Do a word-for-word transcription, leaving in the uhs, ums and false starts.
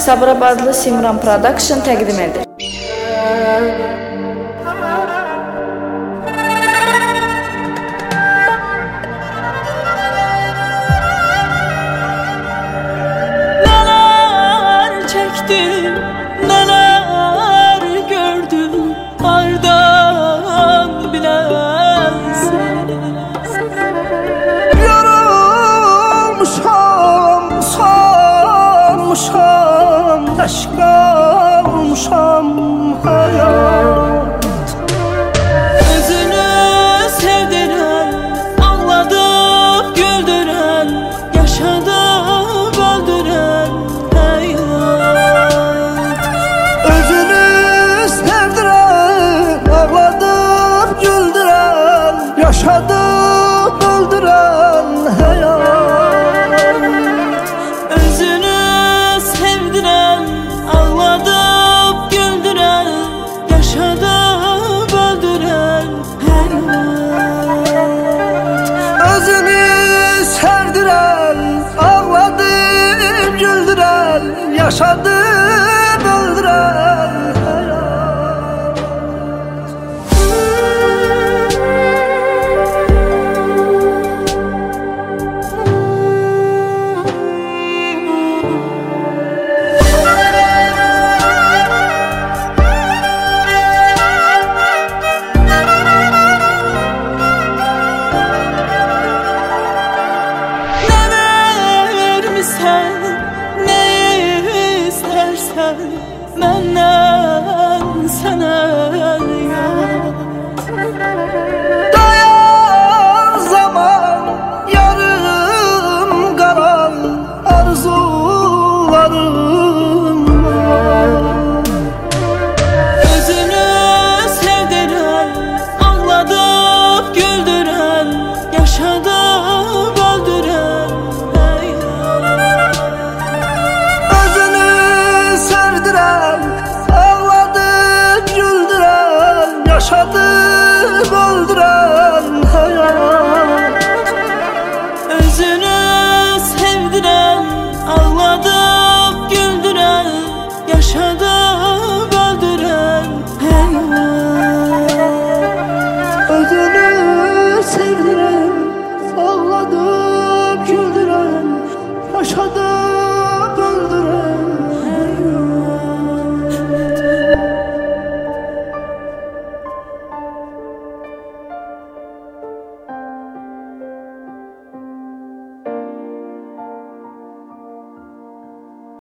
Sabirabadlı Simran Production təqdim edir. Neler çektim, neler gördüm, hardan bilensin. Yorulmuşam, sanmışam, aşka olmuşam hayat. Özünü sevdiren, ağladıp güldüren, yaşadıp öldüren hayat. Özünü sevdiren, ağladıp güldüren, yaşadıp öldüren hayat. Özünü sevdiren, ağladıp güldüren, yaşadıp öldüren hayat. Özünü sevdiren, ağladıp güldüren, yaşadıp öldüren hayat. Sen ne istersen benden sana yap. Dayan zaman, yarım kalan arzularım var. Özünü sevdiren, ağladıp güldüren, yaşadıp öldüren hayat. Özünü sevdiren, ağladıp güldüren, yaşadıp öldüren hayat. Özünü sevdiren,